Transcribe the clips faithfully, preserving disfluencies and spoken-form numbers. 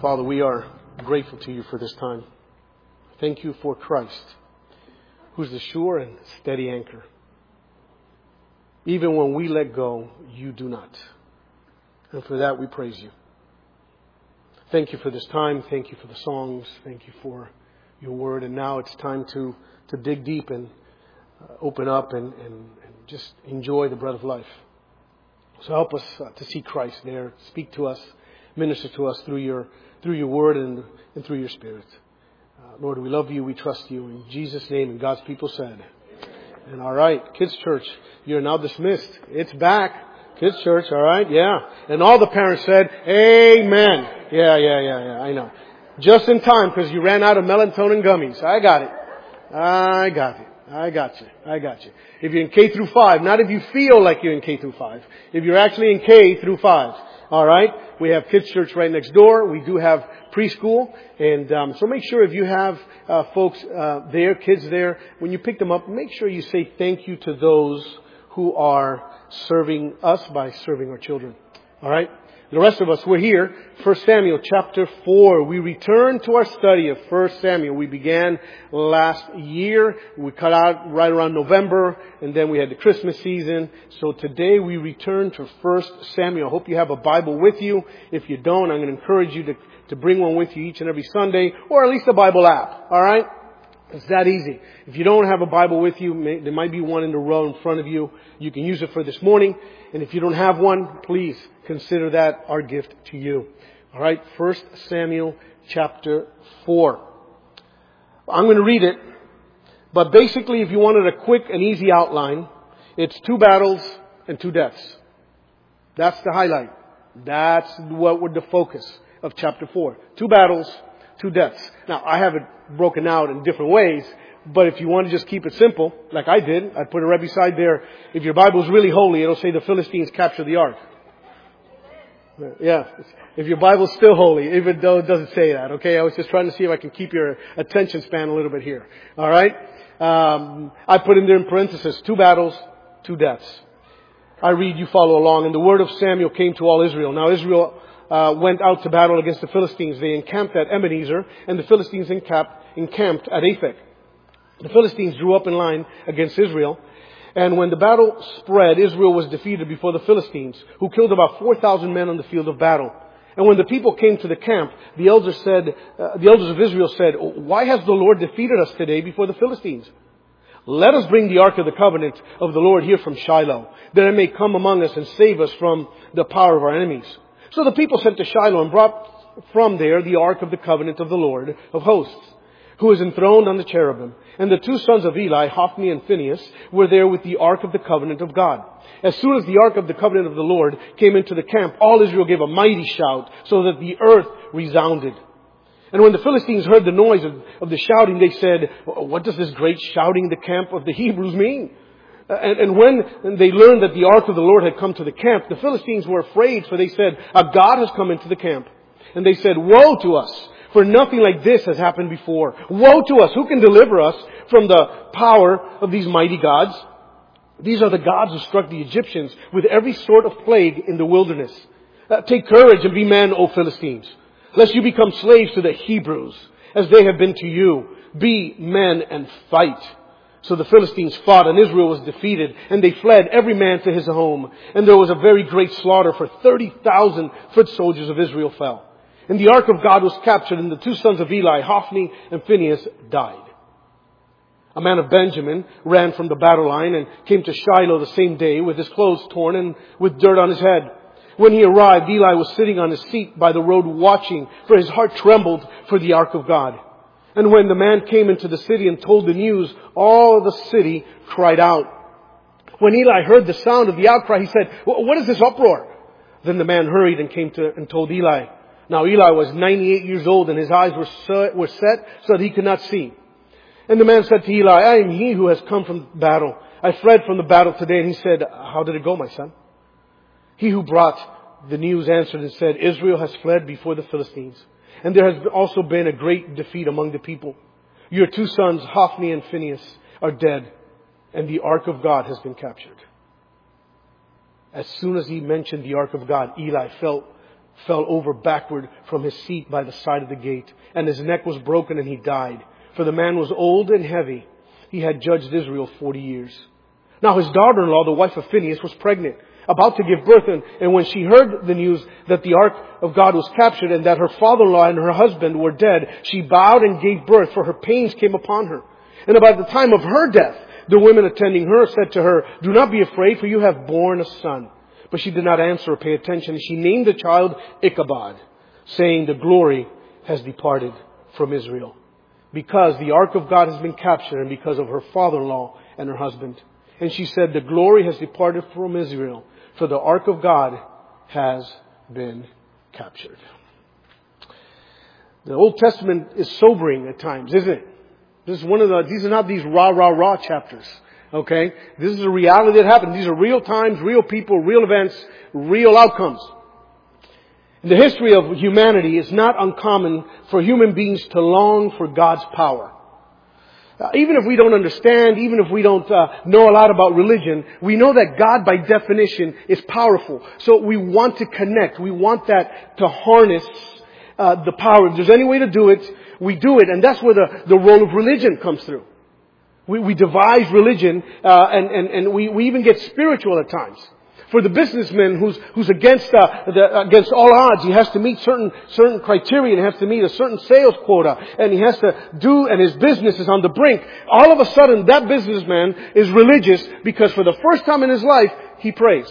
Father, we are grateful to you for this time. Thank you for Christ, who's the sure and steady anchor. Even when we let go, you do not. And for that, we praise you. Thank you for this time. Thank you for the songs. Thank you for your word. And now it's time to, to dig deep and uh, open up and, and, and just enjoy the bread of life. So help us uh, to see Christ there. Speak to us. Minister to us through your through your word and, and through your spirit. Uh, Lord, we love you. We trust you. In Jesus' name, and God's people said. And all right, Kids Church, you're now dismissed. It's back. Kids Church, all right? Yeah. And all the parents said, amen. Yeah, yeah, yeah, yeah, I know. Just in time because you ran out of melatonin gummies. I got it. I got it. I got you. I got you. If you're in K through five, not if you feel like you're in K through five. If you're actually in K through five. All right. We have Kids Church right next door. We do have preschool. And um, so make sure if you have uh, folks uh, there, kids there, when you pick them up, make sure you say thank you to those who are serving us by serving our children. All right. The rest of us, we're here. First Samuel chapter four. We return to our study of First Samuel. We began last year. We cut out right around November, and then we had the Christmas season. So today we return to First Samuel. I hope you have a Bible with you. If you don't, I'm going to encourage you to, to bring one with you each and every Sunday, or at least a Bible app. All right? It's that easy. If you don't have a Bible with you, may, there might be one in the row in front of you. You can use it for this morning. And if you don't have one, please consider that our gift to you. All right, First Samuel chapter four. I'm going to read it. But basically, if you wanted a quick and easy outline, it's two battles and two deaths. That's the highlight. That's what would the focus of chapter four. Two battles, two deaths. Now, I have it broken out in different ways, but if you want to just keep it simple, like I did, I put it right beside there. If your Bible's really holy, it'll say the Philistines captured the ark. Yeah. If your Bible's still holy, even though it doesn't say that, okay? I was just trying to see if I can keep your attention span a little bit here. All right? Um, I put in there in parentheses, two battles, two deaths. I read, you follow along. And the word of Samuel came to all Israel. Now Israel uh, went out to battle against the Philistines. They encamped at Ebenezer, and the Philistines encamped, encamped at Aphek. The Philistines drew up in line against Israel. And when the battle spread, Israel was defeated before the Philistines, who killed about four thousand men on the field of battle. And when the people came to the camp, the elders said, uh, the elders of Israel said, why has the Lord defeated us today before the Philistines? Let us bring the ark of the covenant of the Lord here from Shiloh, that it may come among us and save us from the power of our enemies. So the people sent to Shiloh and brought from there the ark of the covenant of the Lord of hosts, who is enthroned on the cherubim. And the two sons of Eli, Hophni and Phinehas, were there with the ark of the covenant of God. As soon as the ark of the covenant of the Lord came into the camp, all Israel gave a mighty shout, so that the earth resounded. And when the Philistines heard the noise of, of the shouting, they said, what does this great shouting in the camp of the Hebrews mean? And, and when they learned that the ark of the Lord had come to the camp, the Philistines were afraid, for they said, a God has come into the camp. And they said, woe to us! For nothing like this has happened before. Woe to us! Who can deliver us from the power of these mighty gods? These are the gods who struck the Egyptians with every sort of plague in the wilderness. Uh, take courage and be men, O Philistines, lest you become slaves to the Hebrews, as they have been to you. Be men and fight. So the Philistines fought, and Israel was defeated, and they fled, every man to his home. And there was a very great slaughter, for thirty thousand foot soldiers of Israel fell. And the ark of God was captured, and the two sons of Eli, Hophni and Phinehas, died. A man of Benjamin ran from the battle line and came to Shiloh the same day with his clothes torn and with dirt on his head. When he arrived, Eli was sitting on his seat by the road watching, for his heart trembled for the ark of God. And when the man came into the city and told the news, all the city cried out. When Eli heard the sound of the outcry, he said, what is this uproar? Then the man hurried and came to and told Eli. Now Eli was ninety-eight years old, and his eyes were set, were set so that he could not see. And the man said to Eli, I am he who has come from battle. I fled from the battle today. And he said, how did it go, my son? He who brought the news answered and said, Israel has fled before the Philistines, and there has also been a great defeat among the people. Your two sons, Hophni and Phinehas, are dead, and the ark of God has been captured. As soon as he mentioned the ark of God, Eli felt fell over backward from his seat by the side of the gate, and his neck was broken and he died. For the man was old and heavy. He had judged Israel forty years. Now his daughter-in-law, the wife of Phinehas, was pregnant, about to give birth, and, and when she heard the news that the ark of God was captured and that her father-in-law and her husband were dead, she bowed and gave birth, for her pains came upon her. And about the time of her death, the women attending her said to her, "Do not be afraid, for you have borne a son." But she did not answer or pay attention. She named the child Ichabod, saying, "The glory has departed from Israel," because the ark of God has been captured and because of her father-in-law and her husband. And she said, "The glory has departed from Israel, for the ark of God has been captured." The Old Testament is sobering at times, isn't it? This is one of the, these are not these rah, rah, rah chapters. Okay? This is a reality that happened. These are real times, real people, real events, real outcomes. In the history of humanity, it's not uncommon for human beings to long for God's power. Uh, even if we don't understand, even if we don't uh, know a lot about religion, we know that God by definition is powerful. So we want to connect. We want that to harness uh, the power. If there's any way to do it, we do it. And that's where the, the role of religion comes through. We, we devise religion uh, and, and, and we, we even get spiritual at times. For the businessman who's who's against uh, the, against all odds, he has to meet certain certain criteria, and he has to meet a certain sales quota, and he has to do, and his business is on the brink. All of a sudden, that businessman is religious because for the first time in his life, he prays,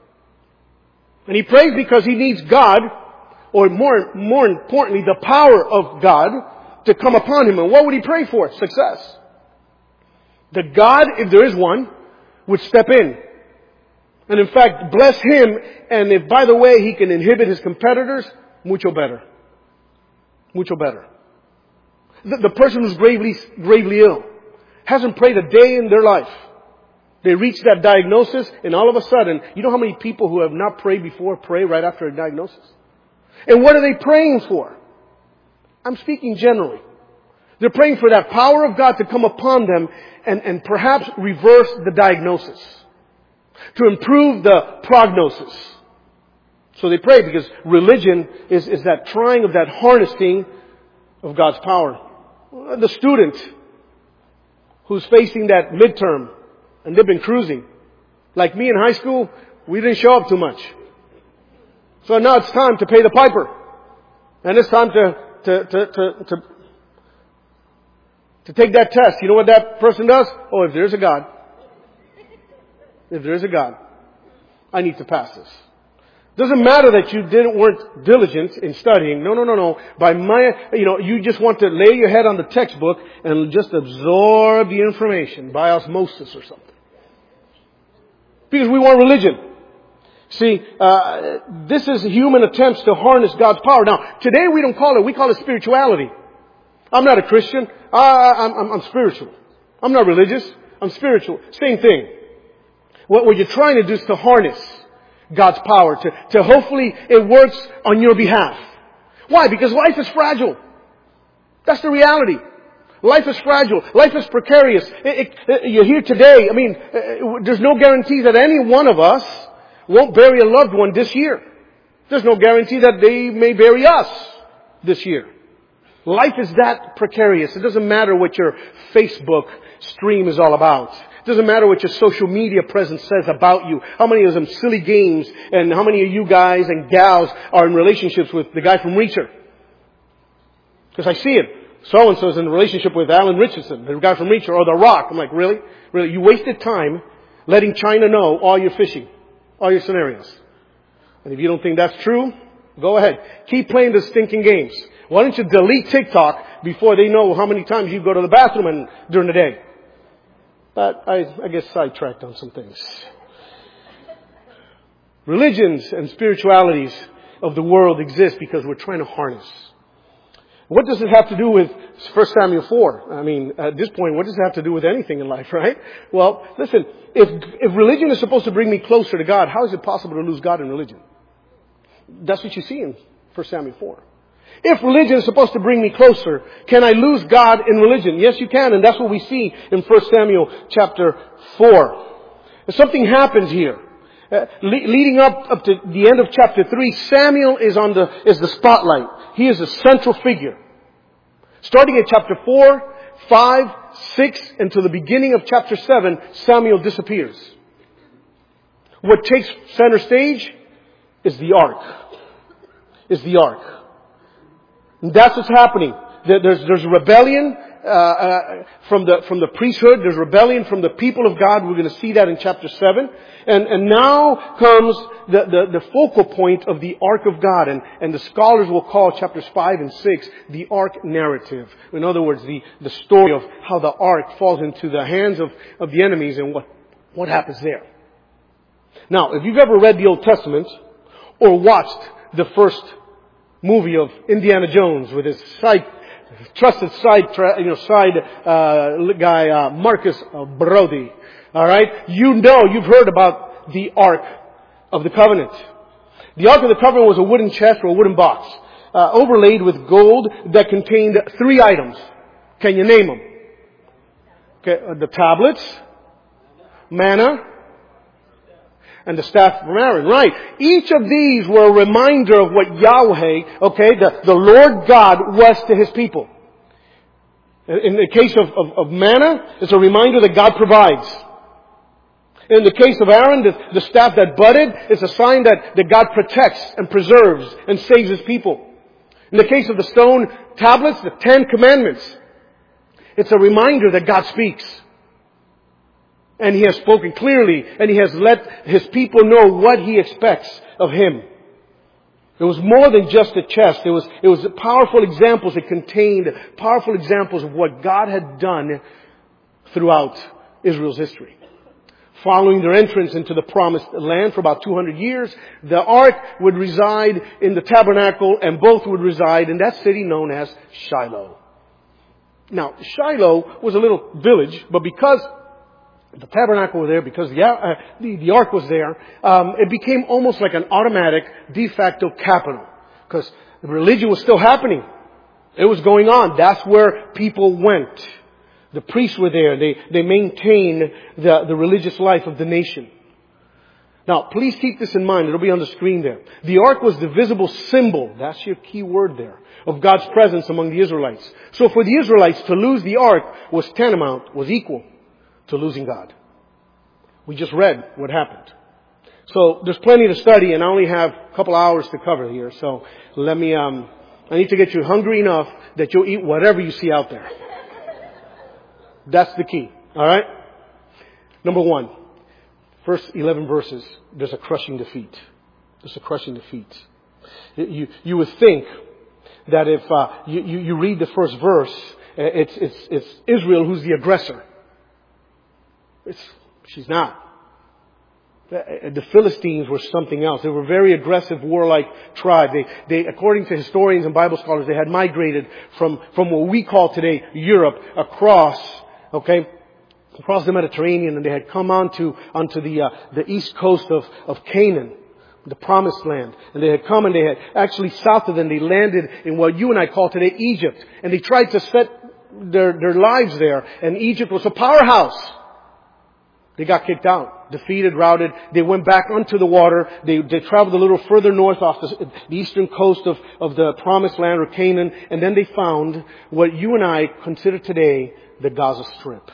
and he prays because he needs God, or more more importantly, the power of God to come upon him. And what would he pray for? Success. That God, if there is one, would step in. And in fact, bless him, and if, by the way, he can inhibit his competitors, mucho better. Mucho better. The, the person who's gravely, gravely ill hasn't prayed a day in their life. They reach that diagnosis, and all of a sudden, you know how many people who have not prayed before pray right after a diagnosis? And what are they praying for? I'm speaking generally. They're praying for that power of God to come upon them and, and perhaps reverse the diagnosis. To improve the prognosis. So they pray because religion is, is that trying of that harnessing of God's power. The student who's facing that midterm and they've been cruising. Like me in high school, we didn't show up too much. So now it's time to pay the piper. And it's time to, to, to, to, to, to take that test. You know what that person does? Oh, if there's a God. If there is a God, I need to pass this. Doesn't matter that you didn't weren't diligent in studying. No, no, no, no. By my, you know, you just want to lay your head on the textbook and just absorb the information by osmosis or something. Because we want religion. See, uh, this is human attempts to harness God's power. Now, today we don't call it, we call it spirituality. I'm not a Christian. I, I'm, I'm, I'm spiritual. I'm not religious. I'm spiritual. Same thing. What you're trying to do is to harness God's power, to, to hopefully it works on your behalf. Why? Because life is fragile. That's the reality. Life is fragile. Life is precarious. It, it, you're here today. I mean, there's no guarantee that any one of us won't bury a loved one this year. There's no guarantee that they may bury us this year. Life is that precarious. It doesn't matter what your Facebook stream is all about. It doesn't matter what your social media presence says about you. How many of them silly games and how many of you guys and gals are in relationships with the guy from Reacher? Because I see it. So-and-so's in a relationship with Alan Richardson, the guy from Reacher, or The Rock. I'm like, really? Really? You wasted time letting China know all your fishing, all your scenarios. And if you don't think that's true, go ahead. Keep playing the stinking games. Why don't you delete TikTok before they know how many times you go to the bathroom and, during the day? But I, I guess sidetracked on some things. Religions and spiritualities of the world exist because we're trying to harness. What does it have to do with First Samuel four? I mean, at this point, what does it have to do with anything in life, right? Well, listen, if, if religion is supposed to bring me closer to God, how is it possible to lose God in religion? That's what you see in First Samuel four. If religion is supposed to bring me closer, can I lose God in religion? Yes, you can. And that's what we see in First Samuel chapter four. Something happens here. Uh, le- leading up, up to the end of chapter three, Samuel is on the, is the spotlight. He is the central figure. Starting at chapter four, five, six, until the beginning of chapter seven, Samuel disappears. What takes center stage is the ark. Is the ark. And that's what's happening. There's, there's rebellion uh, uh, from the from the priesthood. There's rebellion from the people of God. We're going to see that in chapter seven. And and now comes the, the, the focal point of the ark of God. And, and the scholars will call chapters five and six the ark narrative. In other words, the, the story of how the ark falls into the hands of, of the enemies and what, what happens there. Now, if you've ever read the Old Testament or watched the first movie of Indiana Jones with his side, trusted side, you know, side uh, guy uh, Marcus uh, Brody, all right, you know, you've heard about the Ark of the Covenant. The Ark of the Covenant was a wooden chest or a wooden box uh, overlaid with gold that contained three items. Can you name them? Okay, uh, the tablets, manna, and the staff from Aaron. Right. Each of these were a reminder of what Yahweh, okay, the, the Lord God was to His people. In the case of, of, of manna, it's a reminder that God provides. In the case of Aaron, the, the staff that budded, it's a sign that, that God protects and preserves and saves His people. In the case of the stone tablets, the Ten Commandments, it's a reminder that God speaks. And He has spoken clearly, and He has let His people know what He expects of Him. It was more than just a chest. It was, it was powerful examples. It contained powerful examples of what God had done throughout Israel's history. Following their entrance into the promised land for about two hundred years, the ark would reside in the tabernacle, and both would reside in that city known as Shiloh. Now, Shiloh was a little village, but because the tabernacle was there, because the, uh, the, the ark was there, um, it became almost like an automatic de facto capital. Because the religion was still happening. It was going on. That's where people went. The priests were there. They, they maintained the, the religious life of the nation. Now, please keep this in mind. It'll be on the screen there. The ark was the visible symbol. That's your key word there. Of God's presence among the Israelites. So for the Israelites, to lose the ark was tantamount, was equal to losing God. We just read what happened. So there's plenty to study, and I only have a couple hours to cover here. So let me, um, I need to get you hungry enough that you'll eat whatever you see out there. That's the key. All right? Number one. First eleven verses, there's a crushing defeat. There's a crushing defeat. You, you would think that if uh, you, you, you read the first verse, it's, it's, it's Israel who's the aggressor. It's, she's not. The Philistines were something else. They were a very aggressive, warlike tribe. They, they, according to historians and Bible scholars, they had migrated from, from what we call today Europe across, okay, across the Mediterranean, and they had come onto, onto the, uh, the east coast of, of Canaan, the promised land. And they had come and they had actually south of them, they landed in what you and I call today Egypt. And they tried to set their, their lives there. And Egypt was a powerhouse. They got kicked out, defeated, routed. They went back onto the water. They, they traveled a little further north off the, the eastern coast of, of the promised land or Canaan. And then they found what you and I consider today the Gaza Strip.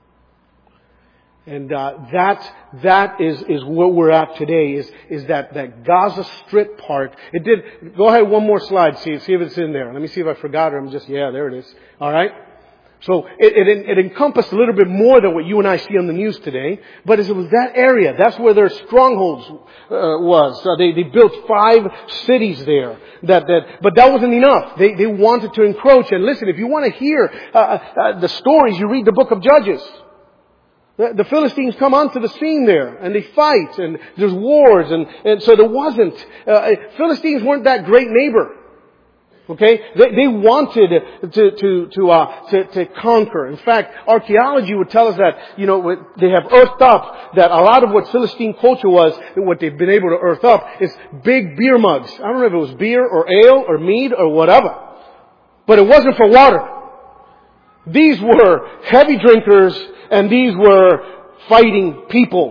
And uh, that that is is where we're at today. Is is that that Gaza Strip part? It did. Go ahead, one more slide. See see if it's in there. Let me see if I forgot it. I'm just yeah, there it is. All right. So it, it it encompassed a little bit more than what you and I see on the news today. But it was that area. That's where their strongholds uh, was. Uh, they they built five cities there. That that. But that wasn't enough. They they wanted to encroach. And listen, if you want to hear uh, uh, the stories, you read the book of Judges. The Philistines come onto the scene there, and they fight, and there's wars, and, and so there wasn't. Uh, Philistines weren't that great neighbor. Okay, they, they wanted to to to, uh, to to conquer. In fact, archaeology would tell us that you know they have earthed up that a lot of what Philistine culture was, what they've been able to earth up, is big beer mugs. I don't know if it was beer or ale or mead or whatever, but it wasn't for water. These were heavy drinkers. And these were fighting people.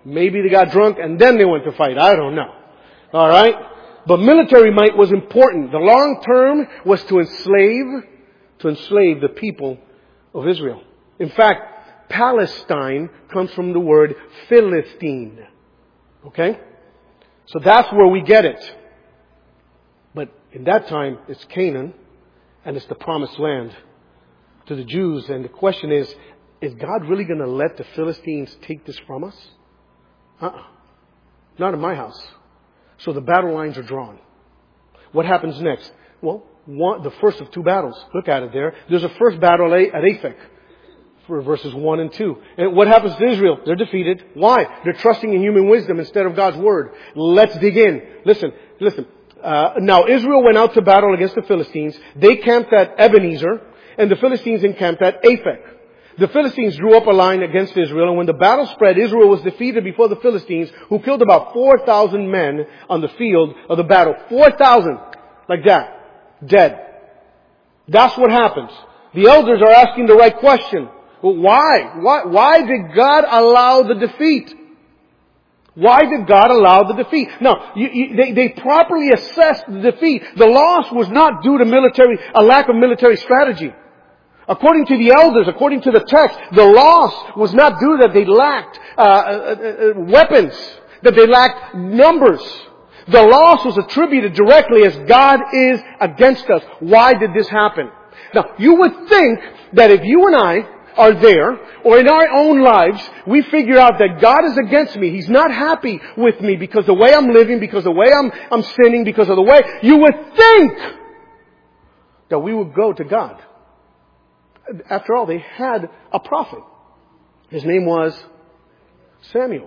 Maybe they got drunk and then they went to fight. I don't know. All right? But military might was important. The long term was to enslave, to enslave the people of Israel. In fact, Palestine comes from the word Philistine. Okay? So that's where we get it. But in that time, it's Canaan and it's the promised land to the Jews. And the question is, is God really going to let the Philistines take this from us? Uh-uh. Not in my house. So the battle lines are drawn. What happens next? Well, one, the first of two battles. Look at it there. There's a first battle at Aphek for verses one and two. And what happens to Israel? They're defeated. Why? They're trusting in human wisdom instead of God's word. Let's dig in. Listen, listen. Uh, now Israel went out to battle against the Philistines. They camped at Ebenezer, and the Philistines encamped at Aphek. The Philistines drew up a line against Israel, and when the battle spread, Israel was defeated before the Philistines, who killed about four thousand men on the field of the battle. four thousand. Like that. Dead. That's what happens. The elders are asking the right question. Well, why? Why, why did God allow the defeat? Why did God allow the defeat? Now, you, you, they, they properly assessed the defeat. The loss was not due to military, a lack of military strategy. According to the elders, according to the text, the loss was not due that they lacked uh, uh, uh, weapons, that they lacked numbers. The loss was attributed directly as God is against us. Why did this happen? Now, you would think that if you and I are there, or in our own lives, we figure out that God is against me. He's not happy with me because of the way I'm living, because of the way I'm, I'm sinning, because of the way, you would think that we would go to God. After all, they had a prophet. His name was Samuel.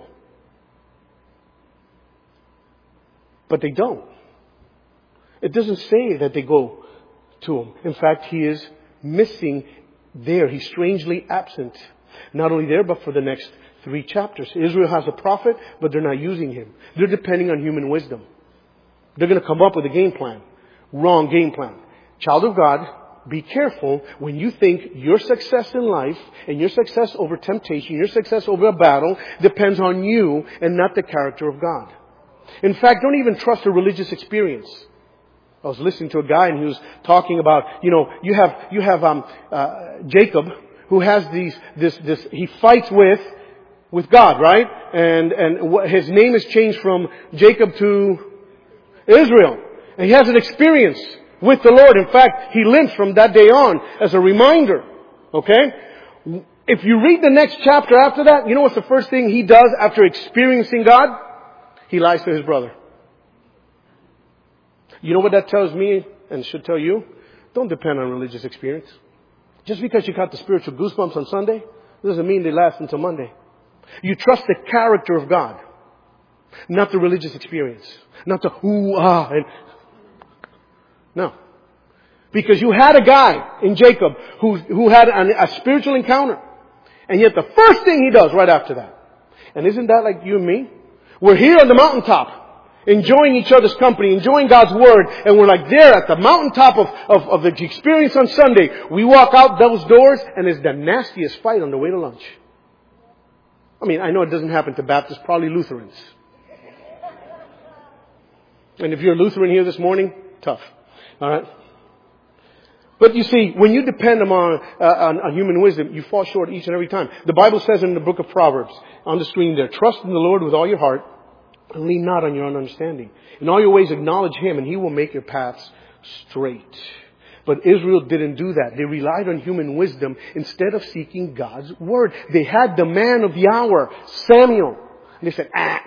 But they don't. It doesn't say that they go to him. In fact, he is missing there. He's strangely absent. Not only there, but for the next three chapters. Israel has a prophet, but they're not using him. They're depending on human wisdom. They're going to come up with a game plan. Wrong game plan. Child of God, be careful when you think your success in life and your success over temptation, your success over a battle depends on you and not the character of God. In fact, don't even trust a religious experience. I was listening to a guy and he was talking about, you know, you have, you have, um, uh, Jacob who has these, this, this, he fights with, with God, right? And, and his name is changed from Jacob to Israel. And he has an experience with the Lord. In fact, he limps from that day on as a reminder. Okay? If you read the next chapter after that, you know what's the first thing he does after experiencing God? He lies to his brother. You know what that tells me and should tell you? Don't depend on religious experience. Just because you got the spiritual goosebumps on Sunday doesn't mean they last until Monday. You trust the character of God, not the religious experience, not the who ah and no. Because you had a guy in Jacob who who had an, a spiritual encounter, and yet the first thing he does right after that, and isn't that like you and me? We're here on the mountaintop, enjoying each other's company, enjoying God's Word, and we're like there at the mountaintop of, of, of the experience on Sunday. We walk out those doors, and it's the nastiest fight on the way to lunch. I mean, I know it doesn't happen to Baptists, probably Lutherans. And if you're a Lutheran here this morning, tough. All right? But you see, when you depend on, uh, on, on human wisdom, you fall short each and every time. The Bible says in the book of Proverbs, on the screen there, trust in the Lord with all your heart and lean not on your own understanding. In all your ways acknowledge Him and He will make your paths straight. But Israel didn't do that. They relied on human wisdom instead of seeking God's Word. They had the man of the hour, Samuel. And they said, ah.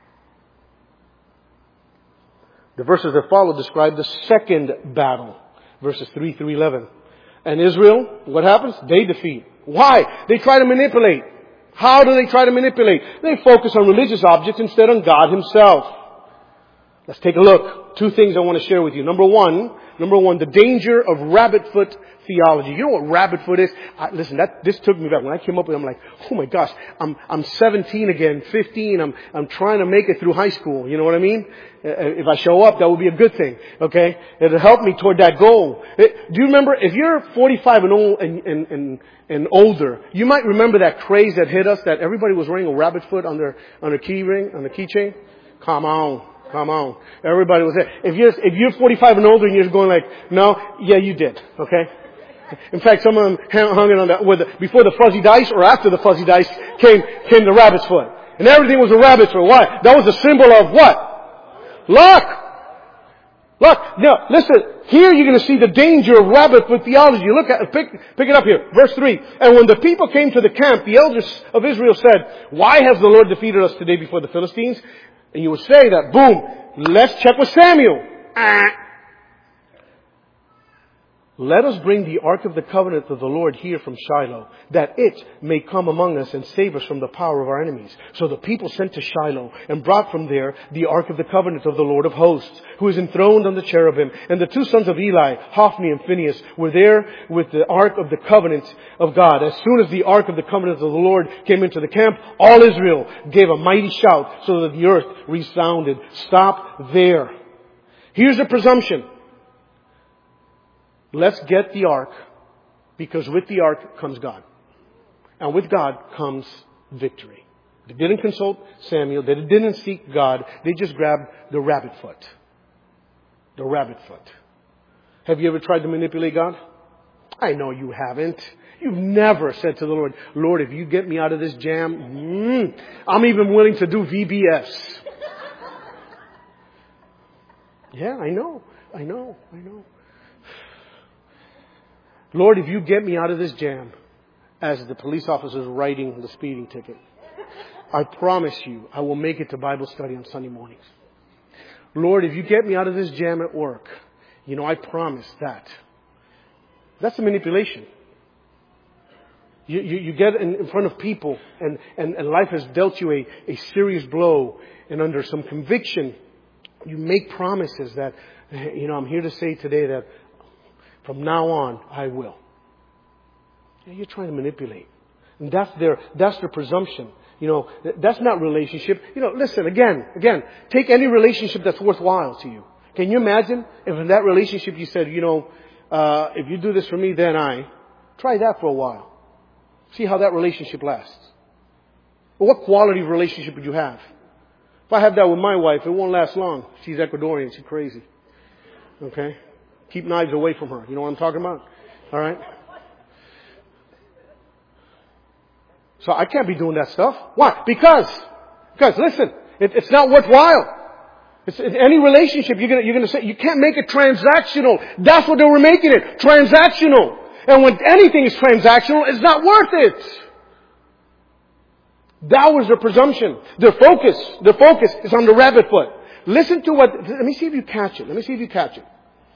The verses that follow describe the second battle. Verses three through eleven. And Israel, what happens? They defeat. Why? They try to manipulate. How do they try to manipulate? They focus on religious objects instead on God Himself. Let's take a look. Two things I want to share with you. Number one, number one, the danger of rabbit foot theology. You know what rabbit foot is? I, listen, that this took me back. When I came up with it, I'm like, oh my gosh, I'm I'm seventeen again, fifteen. I'm I'm trying to make it through high school. You know what I mean? If I show up, that would be a good thing. Okay, it'll help me toward that goal. It, do you remember if you're forty-five and old and, and and and older, you might remember that craze that hit us that everybody was wearing a rabbit foot on their on their key ring on the keychain. Come on. Come on. Everybody was there. If you're, if you're forty-five and older and you're just going like, no, yeah, you did. Okay? In fact, some of them hung it on the, with the, before the fuzzy dice or after the fuzzy dice came, came the rabbit's foot. And everything was a rabbit's foot. Why? That was a symbol of what? Luck! Luck. Now, listen, here you're going to see the danger of rabbit foot theology. Look at, pick, pick it up here. Verse three. And when the people came to the camp, the elders of Israel said, why has the Lord defeated us today before the Philistines? And you would say that, boom, let's check with Samuel. Ah. Let us bring the ark of the covenant of the Lord here from Shiloh, that it may come among us and save us from the power of our enemies. So the people sent to Shiloh and brought from there the ark of the covenant of the Lord of hosts, who is enthroned on the cherubim. And the two sons of Eli, Hophni and Phinehas, were there with the ark of the covenant of God. As soon as the ark of the covenant of the Lord came into the camp, all Israel gave a mighty shout so that the earth resounded. Stop there. Here's a presumption. Let's get the ark, because with the ark comes God. And with God comes victory. They didn't consult Samuel. They didn't seek God. They just grabbed the rabbit foot. The rabbit foot. Have you ever tried to manipulate God? I know you haven't. You've never said to the Lord, Lord, if you get me out of this jam, mm, I'm even willing to do V B S. Yeah, I know. I know. I know. Lord, if you get me out of this jam, as the police officer is writing the speeding ticket, I promise you I will make it to Bible study on Sunday mornings. Lord, if you get me out of this jam at work, you know, I promise that. That's a manipulation. You, you, you get in, in front of people and, and, and life has dealt you a, a serious blow, and under some conviction, you make promises that, you know, I'm here to say today that from now on, I will. Yeah, you're trying to manipulate. And that's their, that's their presumption. You know, that's not relationship. You know, listen, again, again, take any relationship that's worthwhile to you. Can you imagine if in that relationship you said, you know, uh, if you do this for me, then I. Try that for a while. See how that relationship lasts. Well, what quality of relationship would you have? If I have that with my wife, it won't last long. She's Ecuadorian. She's crazy. Okay? Keep knives away from her. You know what I'm talking about? All right? So I can't be doing that stuff. Why? Because, because listen, it, it's not worthwhile. It's, it's any relationship you're gonna, you're gonna say, you can't make it transactional. That's what they were making it. Transactional. And when anything is transactional, it's not worth it. That was their presumption. Their focus, their focus is on the rabbit foot. Listen to what, let me see if you catch it. Let me see if you catch it.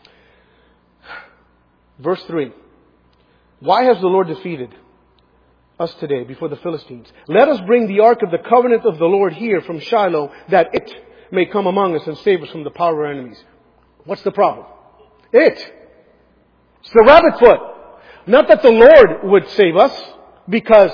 Verse three. Why has the Lord defeated us today before the Philistines? Let us bring the ark of the covenant of the Lord here from Shiloh, that it may come among us and save us from the power of our enemies. What's the problem? It. It's the rabbit foot. Not that the Lord would save us, because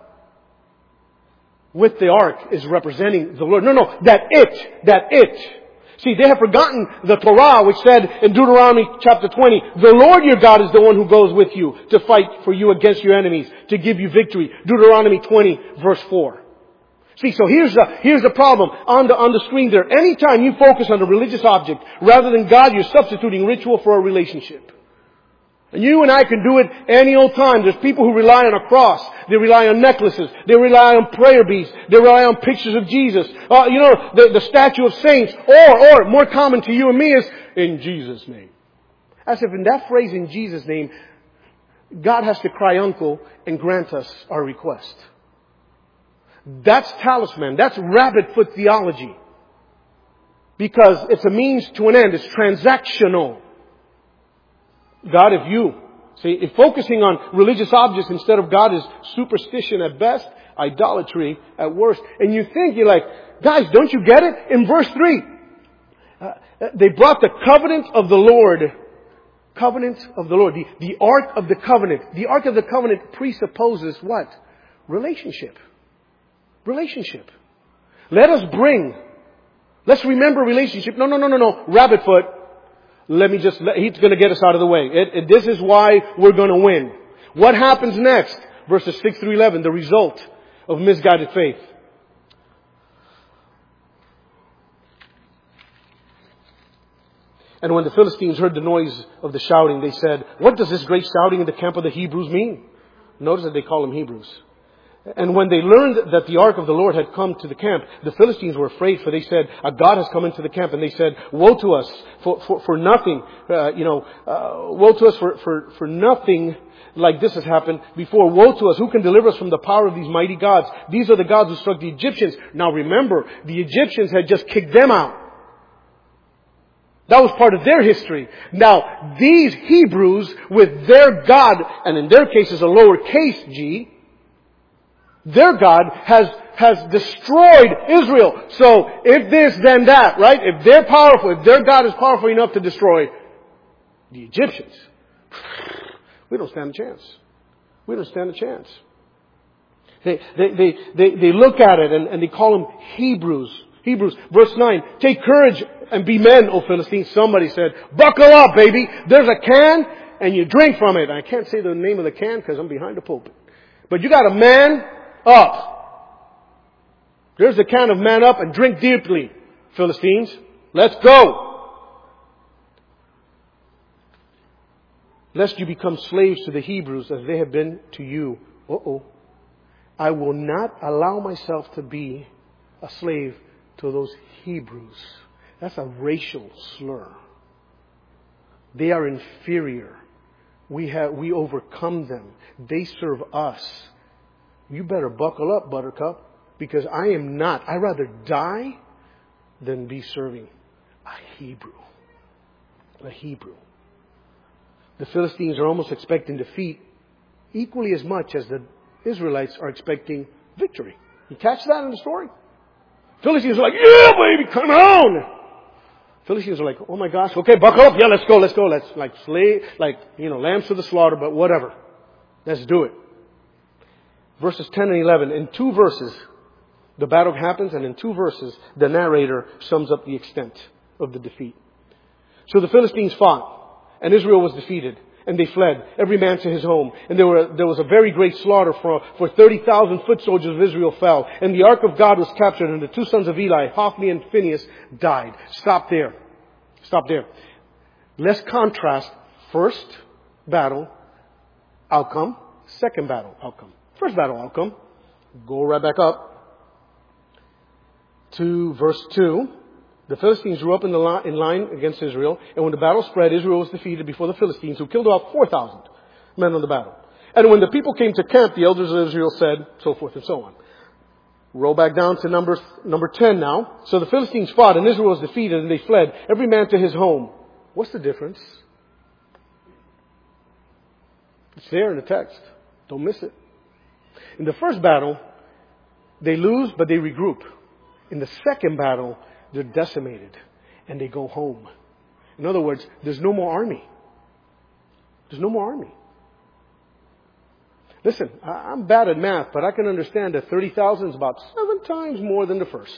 with the ark is representing the Lord. No, no, that it, that it. See, they have forgotten the Torah, which said in Deuteronomy chapter twenty, the Lord your God is the one who goes with you to fight for you against your enemies, to give you victory. Deuteronomy twenty, verse four. See, so here's the, here's the problem on the, on the screen there. Anytime you focus on a religious object rather than God, you're substituting ritual for a relationship. And you and I can do it any old time. There's people who rely on a cross. They rely on necklaces. They rely on prayer beads. They rely on pictures of Jesus. Uh, you know, the, the statue of saints. Or, or, more common to you and me is, in Jesus' name. As if in that phrase, in Jesus' name, God has to cry uncle and grant us our request. That's talisman. That's rabbit foot theology. Because it's a means to an end. It's transactional. God, if you, see, if focusing on religious objects instead of God is superstition at best, idolatry at worst. And you think, you're like, guys, don't you get it? In verse three, Uh, they brought the covenant of the Lord. Covenant of the Lord. The, the Ark of the Covenant. The Ark of the Covenant presupposes what? Relationship. Relationship. Let us bring. Let's remember relationship. No, no, no, no, no. Rabbit foot. Let me just, let, he's going to get us out of the way. It, it, this is why we're going to win. What happens next? Verses six through eleven. The result of misguided faith. And when the Philistines heard the noise of the shouting, they said, what does this great shouting in the camp of the Hebrews mean? Notice that they call them Hebrews. And when they learned that the ark of the Lord had come to the camp, the Philistines were afraid, for they said, a God has come into the camp. And they said, woe to us for, for, for nothing, uh, you know, uh, woe to us for, for, for nothing like this has happened before. Woe to us, who can deliver us from the power of these mighty gods? These are the gods who struck the Egyptians. Now remember, the Egyptians had just kicked them out. That was part of their history. Now, these Hebrews, with their God, and in their case is a lowercase g, their God has, has destroyed Israel. So, if this, then that, right? If they're powerful, if their God is powerful enough to destroy the Egyptians, we don't stand a chance. We don't stand a chance. They, they, they, they, they look at it and, and they call them Hebrews. Hebrews, verse nine, take courage and be men, O Philistines. Somebody said, buckle up, baby. There's a can and you drink from it. I can't say the name of the can because I'm behind the pulpit. But you got to man up. There's a can of man up and drink deeply, Philistines. Let's go. Lest you become slaves to the Hebrews as they have been to you. Uh-oh. I will not allow myself to be a slave to those Hebrews. That's a racial slur. They are inferior. We have, we overcome them. They serve us. You better buckle up, Buttercup, because I am not. I'd rather die than be serving a Hebrew. A Hebrew. The Philistines are almost expecting defeat equally as much as the Israelites are expecting victory. You catch that in the story? Philistines are like, yeah, baby, come on. Philistines are like, oh my gosh, okay, buckle up. Yeah, let's go, let's go. Let's like slay, like, you know, lambs to the slaughter, but whatever. Let's do it. Verses ten and eleven. In two verses, the battle happens, and in two verses, the narrator sums up the extent of the defeat. So the Philistines fought, and Israel was defeated, and they fled, every man to his home. And there were there was a very great slaughter, for for thirty thousand foot soldiers of Israel fell. And the ark of God was captured, and the two sons of Eli, Hophni and Phinehas, died. Stop there. Stop there. Let's contrast first battle outcome, second battle outcome. First battle outcome. Go right back up to verse two. The Philistines drew up in, the li- in line against Israel, and when the battle spread, Israel was defeated before the Philistines, who killed about four thousand men on the battle. And when the people came to camp, the elders of Israel said, so forth and so on. Roll back down to numbers, number ten now. So the Philistines fought, and Israel was defeated, and they fled, every man to his home. What's the difference? It's there in the text. Don't miss it. In the first battle, they lose, but they regroup. In the second battle, they're decimated and they go home. In other words, there's no more army. There's no more army. Listen, I'm bad at math, but I can understand that thirty thousand is about seven times more than the first.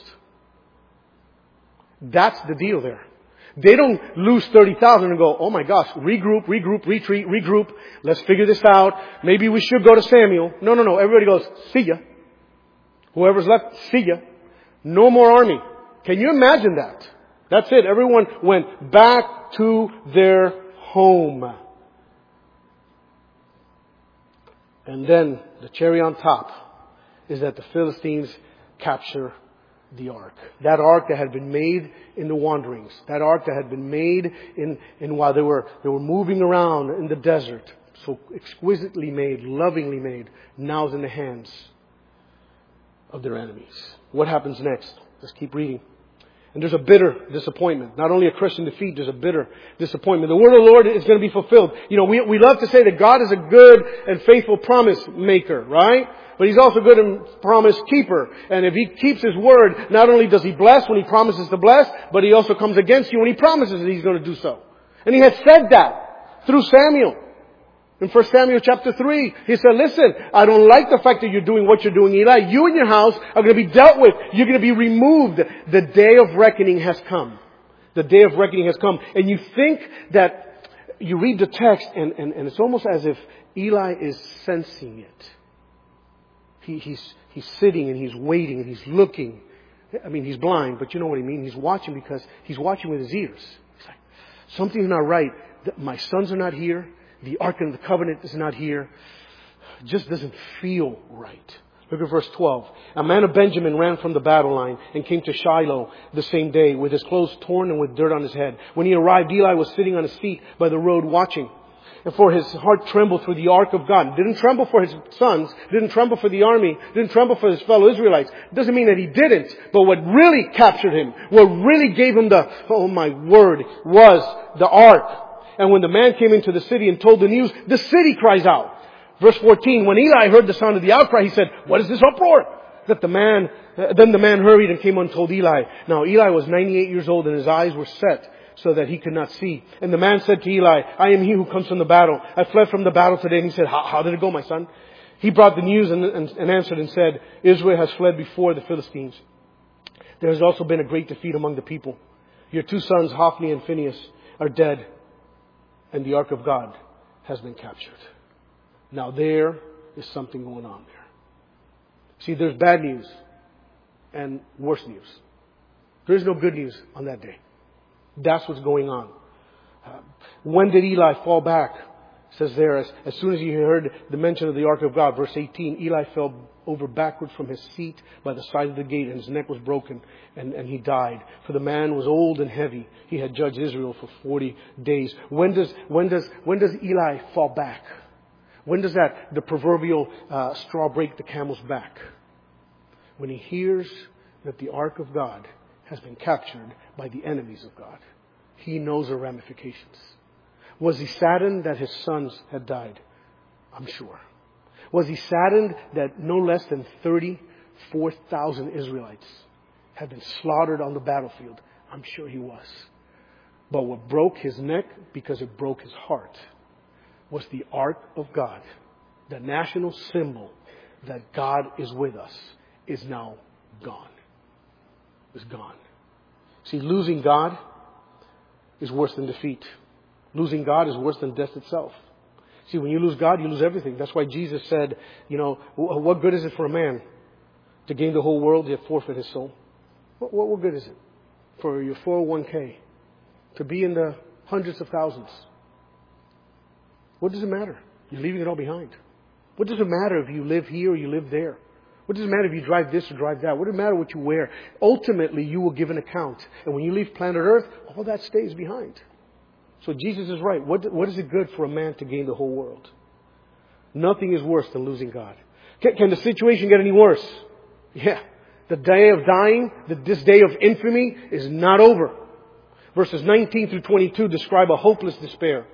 That's the deal there. They don't lose thirty thousand and go, oh my gosh, regroup, regroup, retreat, regroup. Let's figure this out. Maybe we should go to Samuel. No, no, no. Everybody goes, see ya. Whoever's left, see ya. No more army. Can you imagine that? That's it. Everyone went back to their home. And then the cherry on top is that the Philistines capture the ark. That ark that had been made in the wanderings. That ark that had been made in, in while they were, they were moving around in the desert. So exquisitely made, lovingly made. Now is in the hands of their enemies. What happens next? Let's keep reading. And there's a bitter disappointment. Not only a crushing defeat, there's a bitter disappointment. The word of the Lord is going to be fulfilled. You know, we, we love to say that God is a good and faithful promise maker, right? But He's also good and promise keeper. And if He keeps His word, not only does He bless when He promises to bless, but He also comes against you when He promises that He's going to do so. And He has said that through Samuel. In First Samuel chapter three, He said, listen, I don't like the fact that you're doing what you're doing, Eli. You and your house are going to be dealt with. You're going to be removed. The day of reckoning has come. The day of reckoning has come. And you think that you read the text and, and, and it's almost as if Eli is sensing it. He, he's, he's sitting and he's waiting and he's looking. I mean, he's blind, but you know what I mean. He's watching because he's watching with his ears. He's like, something's not right. My sons are not here. The Ark of the Covenant is not here. It just doesn't feel right. Look at verse twelve. A man of Benjamin ran from the battle line and came to Shiloh the same day with his clothes torn and with dirt on his head. When he arrived, Eli was sitting on his feet by the road watching. And for his heart trembled for the Ark of God. Didn't tremble for his sons. Didn't tremble for the army. Didn't tremble for his fellow Israelites. Doesn't mean that he didn't. But what really captured him, what really gave him the, oh my word, was the Ark. And when the man came into the city and told the news, the city cries out. Verse fourteen, when Eli heard the sound of the outcry, he said, what is this uproar? That the man, uh, then the man hurried and came and told Eli. Now Eli was ninety-eight years old and his eyes were set so that he could not see. And the man said to Eli, I am he who comes from the battle. I fled from the battle today. And he said, how, how did it go, my son? He brought the news and, and, and answered and said, Israel has fled before the Philistines. There has also been a great defeat among the people. Your two sons, Hophni and Phinehas, are dead. And the Ark of God has been captured. Now there is something going on there. See, there's bad news and worse news. There is no good news on that day. That's what's going on. Uh, when did Eli fall back? It says there, as, as soon as he heard the mention of the Ark of God, verse eighteen, Eli fell over backwards from his seat by the side of the gate, and his neck was broken, and, and he died. For the man was old and heavy. He had judged Israel for forty days. When does when does when does Eli fall back? When does that the proverbial uh, straw break the camel's back? When he hears that the Ark of God has been captured by the enemies of God. He knows the ramifications. Was he saddened that his sons had died? I'm sure. Was he saddened that no less than thirty-four thousand Israelites had been slaughtered on the battlefield? I'm sure he was. But what broke his neck, because it broke his heart, was the Ark of God. The national symbol that God is with us is now gone. Is gone. See, losing God is worse than defeat. Losing God is worse than death itself. See, when you lose God, you lose everything. That's why Jesus said, you know, what good is it for a man to gain the whole world yet forfeit his soul? What, what, what good is it for your four oh one k to be in the hundreds of thousands? What does it matter? You're leaving it all behind. What does it matter if you live here or you live there? What does it matter if you drive this or drive that? What does it matter what you wear? Ultimately, you will give an account. And when you leave planet Earth, all that stays behind. So Jesus is right. What, what is it good for a man to gain the whole world? Nothing is worse than losing God. Can, can the situation get any worse? Yeah. The day of dying, the, this day of infamy is not over. Verses nineteen through twenty-two describe a hopeless despair.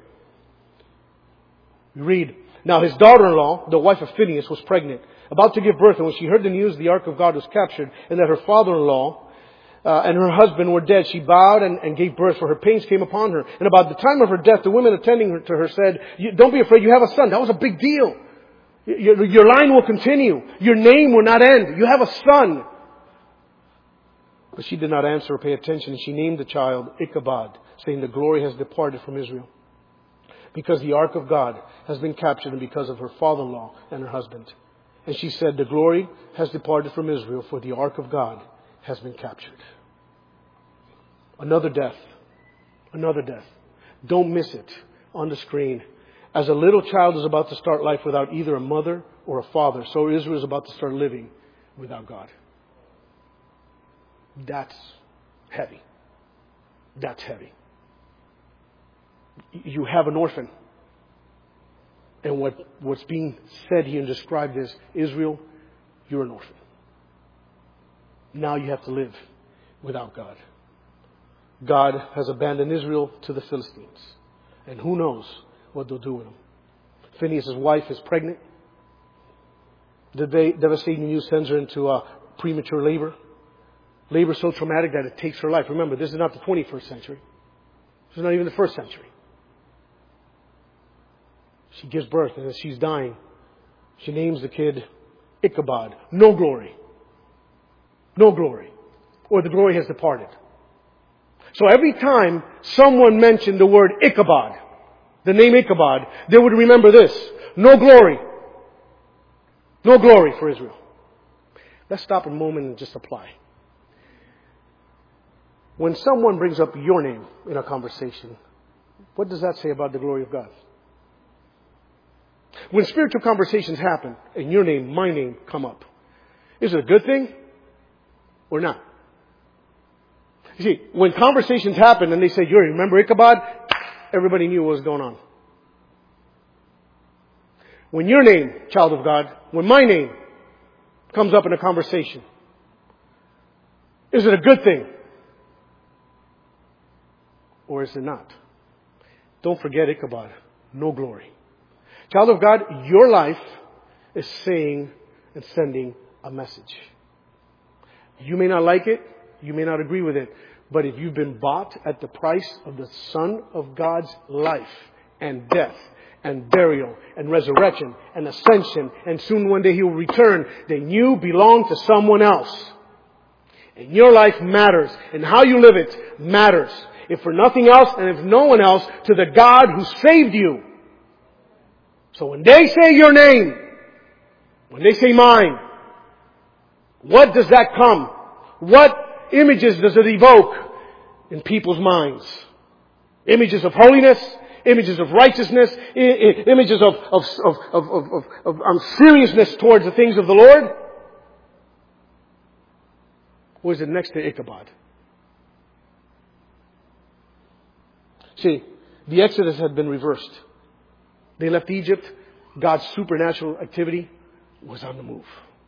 We read, now his daughter-in-law, the wife of Phinehas, was pregnant, about to give birth. And when she heard the news, the Ark of God was captured, and that her father-in-law uh, and her husband were dead, she bowed and, and gave birth, for her pains came upon her. And about the time of her death, the women attending her, to her said, don't be afraid, you have a son. That was a big deal. Your, your line will continue. Your name will not end. You have a son. But she did not answer or pay attention. And she named the child Ichabod, saying, the glory has departed from Israel, because the Ark of God has been captured, and because of her father-in-law and her husband. And she said, the glory has departed from Israel, for the Ark of God has been captured. Another death. Another death. Don't miss it on the screen. As a little child is about to start life without either a mother or a father, so Israel is about to start living without God. That's heavy. That's heavy. You have an orphan. And what, what's being said here and described is, Israel, you're an orphan. Now you have to live without God. God has abandoned Israel to the Philistines. And who knows what they'll do with them. Phinehas' wife is pregnant. The devastating news sends her into uh, premature labor. Labor so traumatic that it takes her life. Remember, this is not the twenty-first century. This is not even the first century. She gives birth, and as she's dying, she names the kid Ichabod. No glory. No glory. Or the glory has departed. So every time someone mentioned the word Ichabod, the name Ichabod, they would remember this. No glory. No glory for Israel. Let's stop a moment and just apply. When someone brings up your name in a conversation, what does that say about the glory of God? When spiritual conversations happen and your name, my name come up, is it a good thing or not? You see, when conversations happen and they say, you remember Ichabod? Everybody knew what was going on. When your name, child of God, when my name comes up in a conversation, is it a good thing? Or is it not? Don't forget Ichabod. No glory. Child of God, your life is saying and sending a message. You may not like it. You may not agree with it. But if you've been bought at the price of the Son of God's life and death and burial and resurrection and ascension, and soon one day He will return, then you belong to someone else. And your life matters. And how you live it matters. If for nothing else and if no one else, to the God who saved you. So when they say your name, when they say mine, what does that come? What images does it evoke in people's minds? Images of holiness, images of righteousness, I- I- images of, of, of, of, of, of, of um, seriousness towards the things of the Lord? Or is it next to Ichabod? See, the Exodus had been reversed. They left Egypt. God's supernatural activity was on the move.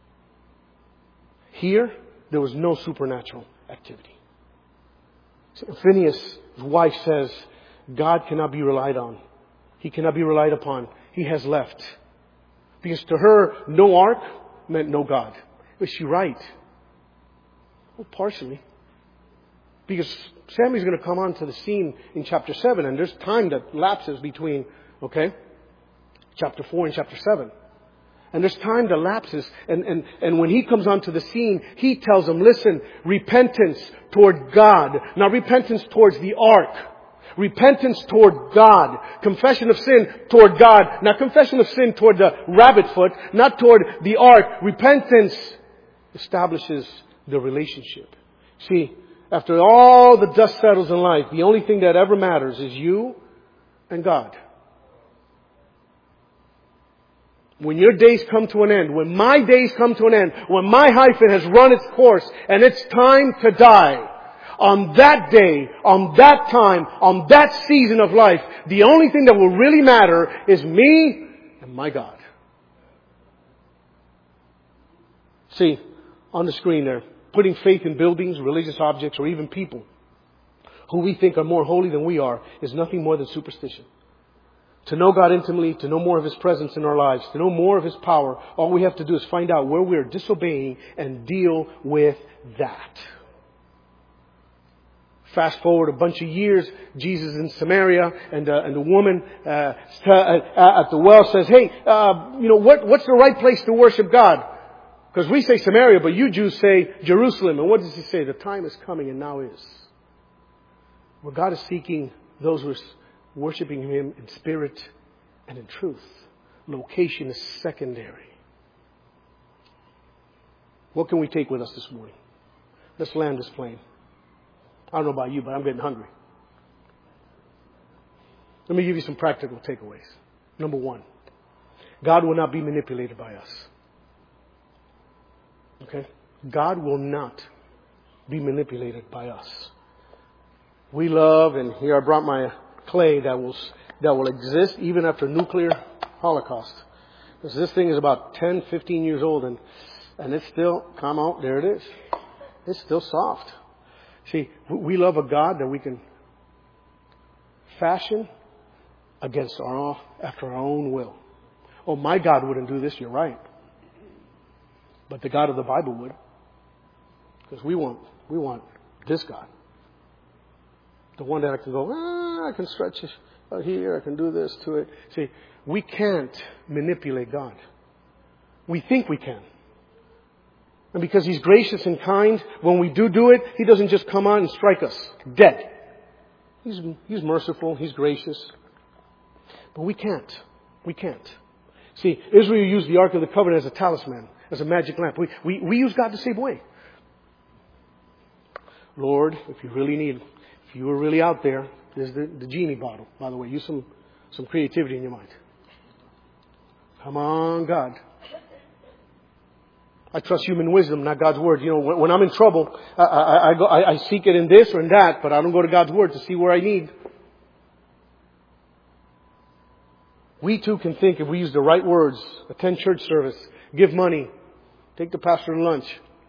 Here, there was no supernatural activity. Phinehas' wife says, God cannot be relied on. He cannot be relied upon. He has left. Because to her, no ark meant no God. Was she right? Well, partially. Because Samuel's going to come onto the scene in chapter seven, and there's time that lapses between, okay, chapter four and chapter seven. And there's time that lapses, and, and, and when he comes onto the scene, he tells them, listen, repentance toward God, not repentance towards the ark. Repentance toward God. Confession of sin toward God. Not confession of sin toward the rabbit foot, not toward the ark. Repentance establishes the relationship. See, after all the dust settles in life, the only thing that ever matters is you and God. When your days come to an end, when my days come to an end, when my hyphen has run its course and it's time to die, on that day, on that time, on that season of life, the only thing that will really matter is me and my God. See, on the screen there, putting faith in buildings, religious objects, or even people who we think are more holy than we are is nothing more than superstition. To know God intimately, to know more of His presence in our lives, to know more of His power, all we have to do is find out where we are disobeying and deal with that. Fast forward a bunch of years, Jesus is in Samaria, and uh, and the woman uh, at the well says, "Hey, uh, you know what? What's the right place to worship God?" Because we say Samaria, but you Jews say Jerusalem. And what does He say? The time is coming, and now is, where God is seeking those who are worshiping Him in spirit and in truth. Location is secondary. What can we take with us this morning? Let's land this plane. I don't know about you, but I'm getting hungry. Let me give you some practical takeaways. Number one, God will not be manipulated by us. Okay? God will not be manipulated by us. We love, and here I brought my clay that will that will exist even after nuclear holocaust. Because this thing is about ten, fifteen years old, and and it's still, come out, there it is. It's still soft. See, we love a God that we can fashion against our own, after our own will. Oh, my God wouldn't do this. You're right. But the God of the Bible would. Because we want, we want this God. The one that I can go, ah, I can stretch it out here. I can do this to it. See, we can't manipulate God. We think we can. And because He's gracious and kind, when we do do it, He doesn't just come on and strike us dead. He's, he's merciful. He's gracious. But we can't. We can't. See, Israel used the Ark of the Covenant as a talisman, as a magic lamp. We, we, we use God the same way. Lord, if you really need, if you were really out there, there's the, the genie bottle. By the way, use some, some creativity in your mind. Come on, God. I trust human wisdom, not God's word. You know, when, when I'm in trouble, I, I, I, go, I, I seek it in this or in that, but I don't go to God's word to see where I need. We too can think if we use the right words, attend church service, give money, take the pastor to lunch.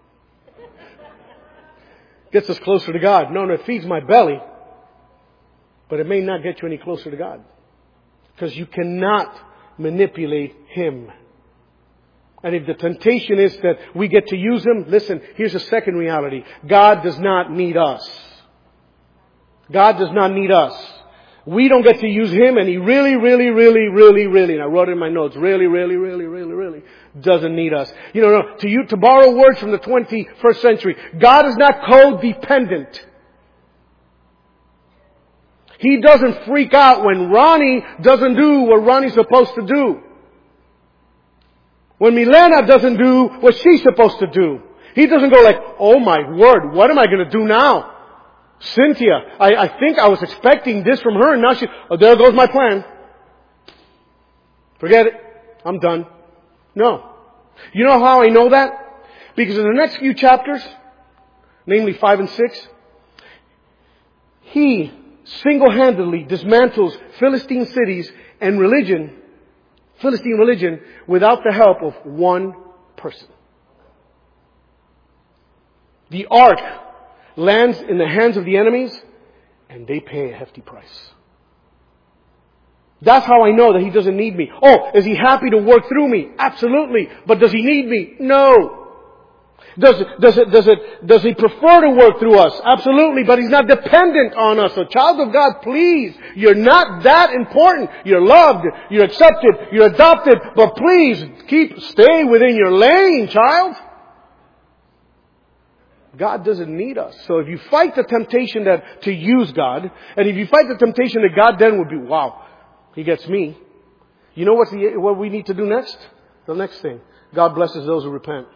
Gets us closer to God. No, no, it feeds my belly. But it may not get you any closer to God. Because you cannot manipulate Him. And if the temptation is that we get to use Him, listen, here's a second reality. God does not need us. God does not need us. We don't get to use Him, and He really, really, really, really, really, and I wrote it in my notes, really, really, really, really, really doesn't need us. You know, no, to you, to borrow words from the twenty-first century, God is not codependent. He doesn't freak out when Ronnie doesn't do what Ronnie's supposed to do. When Milena doesn't do what she's supposed to do. He doesn't go like, oh my word, what am I going to do now? Cynthia, I, I think I was expecting this from her and now she, oh, there goes my plan. Forget it. I'm done. No. You know how I know that? Because in the next few chapters, namely five and six, He single-handedly dismantles Philistine cities and religion, Philistine religion, without the help of one person. The ark lands in the hands of the enemies, and they pay a hefty price. That's how I know that He doesn't need me. Oh, is He happy to work through me? Absolutely. But does He need me? No. Does it, does it, does it, does He prefer to work through us? Absolutely. But He's not dependent on us. So child of God, please, you're not that important. You're loved. You're accepted. You're adopted. But please, keep, stay within your lane, child. God doesn't need us. So if you fight the temptation that to use God, and if you fight the temptation that God then would be, wow, He gets me. You know what's the, what we need to do next? The next thing. God blesses those who repent.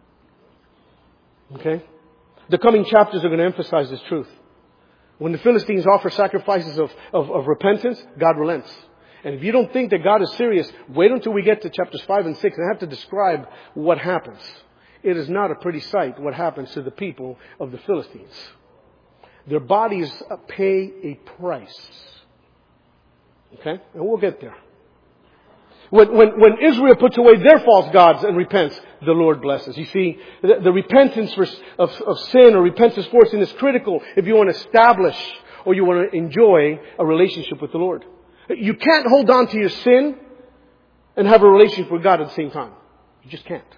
Okay? The coming chapters are going to emphasize this truth. When the Philistines offer sacrifices of, of, of repentance, God relents. And if you don't think that God is serious, wait until we get to chapters five and six and I have to describe what happens. It is not a pretty sight what happens to the people of the Philistines. Their bodies pay a price. Okay? And we'll get there. When, when, when Israel puts away their false gods and repents, the Lord blesses. You see, the, the repentance for, of, of sin or repentance for sin is critical if you want to establish or you want to enjoy a relationship with the Lord. You can't hold on to your sin and have a relationship with God at the same time. You just can't.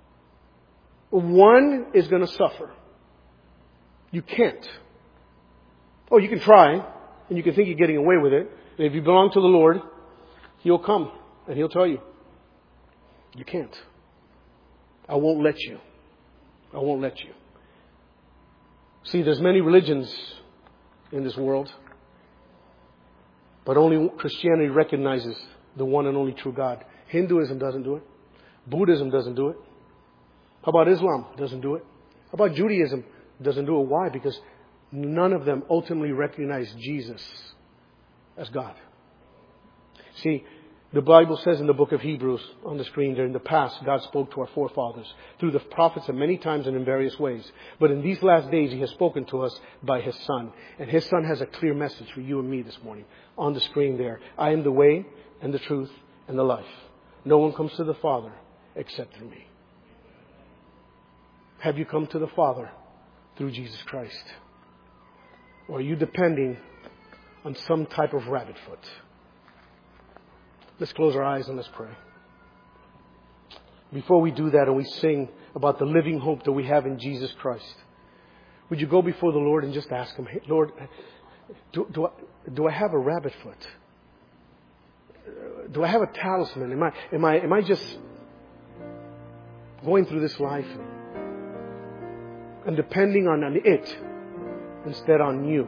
One is going to suffer. You can't. Oh, you can try, and you can think you're getting away with it. And if you belong to the Lord, He'll come, and He'll tell you. You can't. I won't let you. I won't let you. See, there's many religions in this world, but only Christianity recognizes the one and only true God. Hinduism doesn't do it. Buddhism doesn't do it. How about Islam? Doesn't do it. How about Judaism? Doesn't do it. Why? Because none of them ultimately recognize Jesus as God. See, the Bible says in the book of Hebrews on the screen there, in the past, God spoke to our forefathers through the prophets and many times and in various ways. But in these last days, He has spoken to us by His Son. And His Son has a clear message for you and me this morning on the screen there. I am the way and the truth and the life. No one comes to the Father except through me. Have you come to the Father through Jesus Christ? Or are you depending on some type of rabbit foot? Let's close our eyes and let's pray. Before we do that and we sing about the living hope that we have in Jesus Christ, would you go before the Lord and just ask Him, hey, Lord, do, do, I, do I have a rabbit foot? Do I have a talisman? Am I, am I, am I just going through this life and depending on an it instead on you?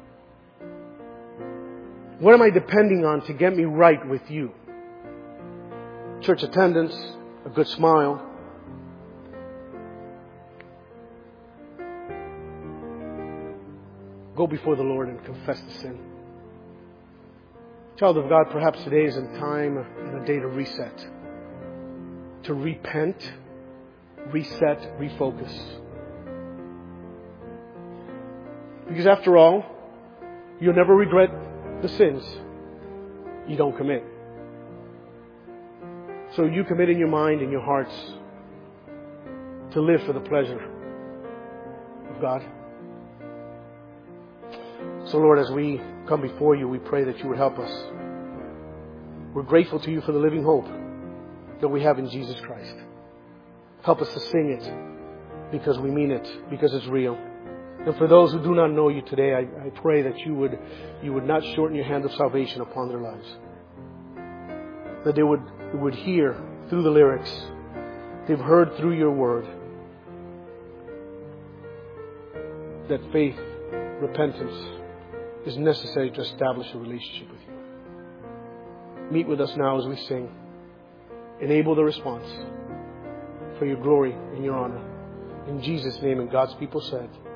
What am I depending on to get me right with you? Church attendance, a good smile. Go before the Lord and confess the sin. Child of God, perhaps today is a time and a day to reset. To repent, reset, refocus. Because after all, you'll never regret the sins you don't commit. So you commit in your mind and your hearts to live for the pleasure of God. So Lord, as we come before you, we pray that you would help us. We're grateful to you for the living hope that we have in Jesus Christ. Help us to sing it because we mean it, because it's real. And for those who do not know you today, I, I pray that you would, you would not shorten your hand of salvation upon their lives. That they would, they would hear through the lyrics. They've heard through your word that faith, repentance is necessary to establish a relationship with you. Meet with us now as we sing. Enable the response for your glory and your honor. In Jesus' name, and God's people said,